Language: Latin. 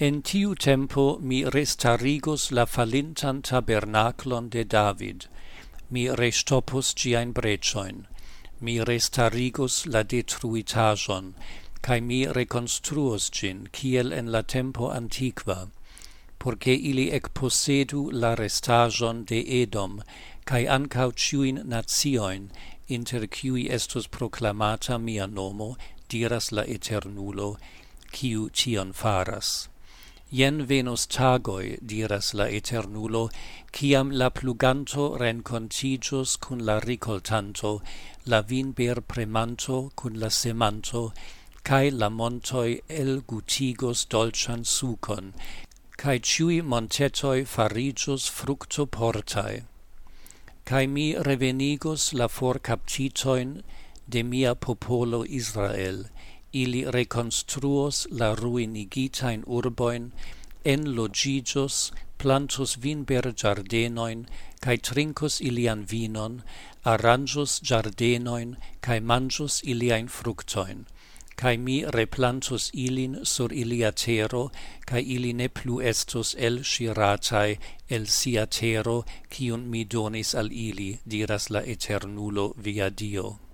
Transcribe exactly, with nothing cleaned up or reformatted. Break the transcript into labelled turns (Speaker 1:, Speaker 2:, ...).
Speaker 1: En tiu tempo mi restarigos la falintan tabernaclon de David, mi restopos giain brecioin, mi restarigos la detruitajon, cae mi reconstruos gin, kiel en la tempo antiqua, porque ili ec possedu la restajon de Edom, cae ancau ciuin natioin, inter cui estos proclamata mia nomo, diras la Eternulo, quiu tion faras. Ien venos tagoi, diras la Eternulo, ciam la pluganto rencontigios cun la ricoltanto, la vinber premanto cun la semanto, cae la montoi elgutigos dolcian sucon, cae ciui montetoi farigios fructo portae. Cae mi revenigos la forcaptitoin de mia popolo Israel, ili reconstruos la ruinigitain urboin, enlogigios, plantos vinber giardenoin, cae trincos ilian vinon, aranjos giardenoin, cae manjos iliain fructoin. Cae mi replantos ilin sur ilia tero, cae ili ne plu estos el shiratai el sia tero, cium mi donis al ili, diras la Eternulo via Dio.